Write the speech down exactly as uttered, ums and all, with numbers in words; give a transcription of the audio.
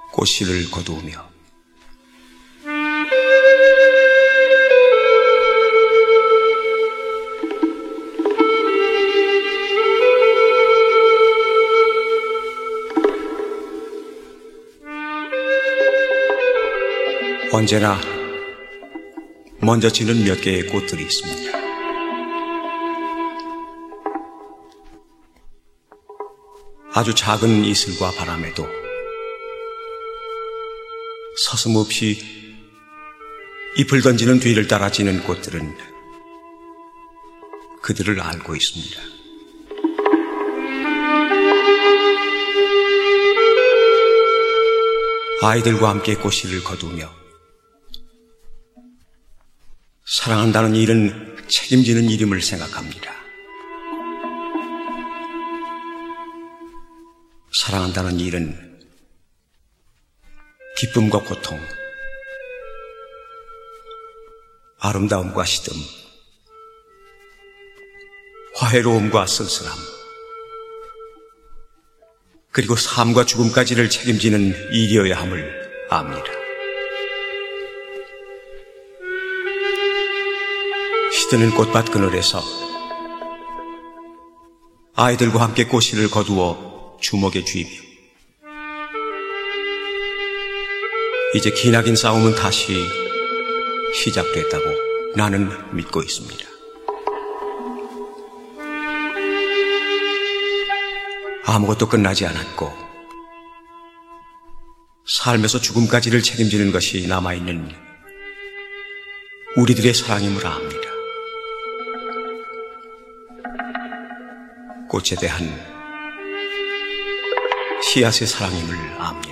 꽃씨를 거두으며 언제나 먼저 지는 몇 개의 꽃들이 있습니다. 아주 작은 이슬과 바람에도 서슴없이 잎을 던지는 뒤를 따라 지는 꽃들은 그들을 알고 있습니다. 아이들과 함께 꽃씨를 거두며 사랑한다는 일은 책임지는 일임을 생각합니다. 사랑한다는 일은 기쁨과 고통, 아름다움과 시듬, 화해로움과 쓸쓸함, 그리고 삶과 죽음까지를 책임지는 일이어야 함을 압니다. 시드는 꽃밭 그늘에서 아이들과 함께 꽃씨를 거두어 주먹에 쥐며 이제 기나긴 싸움은 다시 시작됐다고 나는 믿고 있습니다. 아무것도 끝나지 않았고 삶에서 죽음까지를 책임지는 것이 남아있는 우리들의 사랑임을 압니다. 꽃에 대한 씨앗의 사랑임을 압니다.